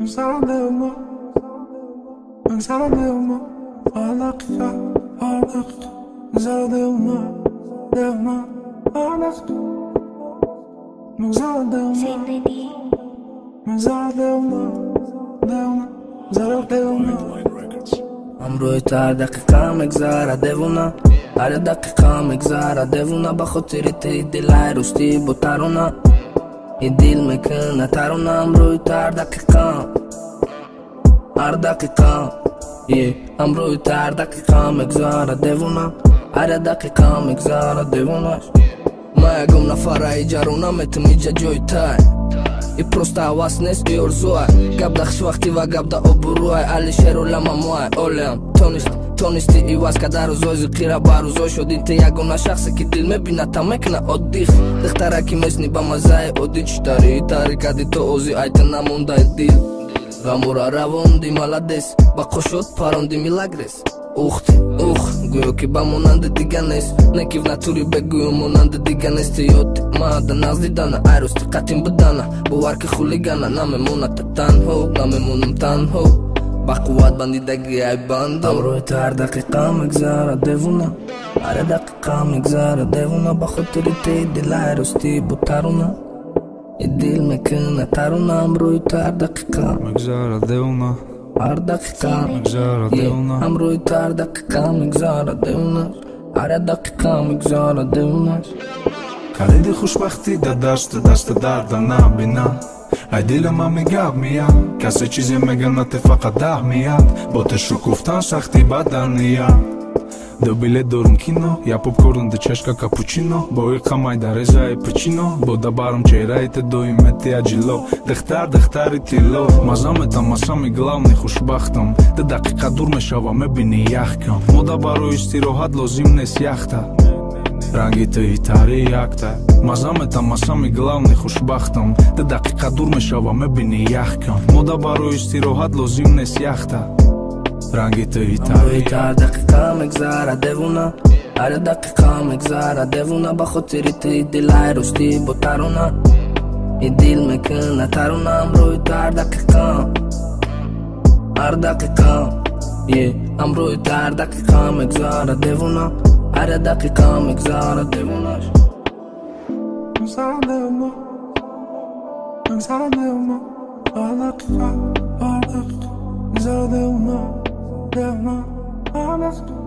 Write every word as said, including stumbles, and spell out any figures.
مگذرم دیونا مگذرم دیونا هر دقیقه هر دقیقه مگذرم دیونا دیونا هر دقیقه مگذرم دیونا مگذرم دیونا دیونا مگذرم دیونا امروی تو هر دقیقه مگذره دیوونه هر دقیقه مگذره دیوونه به خاطر تی دلای رستی با ترونه این دل میکنه ترونه امروی تو هر دقیقه هر دقیقه امروی تو هر دقیقه مگذره دیوونه هر دقیقه مگذره دیوونه ما یکم نفره جارونه میتم ایجا جوی تای И просто вас не стёрзуай Гап да хушвақти ва гап да обуруай Алишеру ламамуай олем Тонисти, тонисти и вас кадар узози қира бар узой шудин Ти ягона шахсе ки дил мебина та мекна оддих Дихтараки месни ба мазаи одди читари Тарикади то ози айта намондай дил Ғамура равонди маладес Ба қошот паронди милагрес Ухти, ух, гӯё ки ба монанди дига нест Не ки в натури бегӯё монанди дига нест ёти мада наздидана айрости қатин бидана бовар ки хулигана намемонад танҳо намемонам танҳо ба қувват бандидаги ай бандо амрӯи ту ҳар дақиқа мегзара девуна ҳар дақиқа мегзара девуна ба хотири ти дилай рости бо таруна и дил мекуна таруна амрӯи ту ҳар дақиқа мегзара девуна هر دقیقه مگذره دیونا امروی تو هر دقیقه مگذره دیونا هر دقیقه مگذره دیونا کلیدی خوشبختی در دست دست درد نبینم ای دل من میگم میاد کسی چیزی میگه نه فقط ده میاد با تشو گفتن سختی بدن نیاد دو билет дорум кино я попкорн да чашка капучино бо иқамай да резаи пучино бо да барам чеҳраите доимети аҷило дихтар дихтари тилло маза метам масами главни хушбахтам да дақиқа дур мешавам мебини яхкам мода барои истироҳат лозим нест яхта ранги туи тари якта маза метам масами главни хушбахтам да дақиқа дур мешавам мебини яхкам мода барои истироҳат лозим нест яхта ранги туи тари ҳар дақиқа мегзара девуна ҳар дақиқа мегзара девуна ба хотири ти дилай рости бо таруна и дил мекуна таруна амрӯи ту ҳар дақиқа ҳар дақиқа амрӯи ту ҳар дақиқа мегзара девуна ҳар дақиқа мегзара девуна мегзарам девуна мегзарам девуна ҳар дақиқа ҳар дақиқа мегзара девуна девуна ҳар дақиқа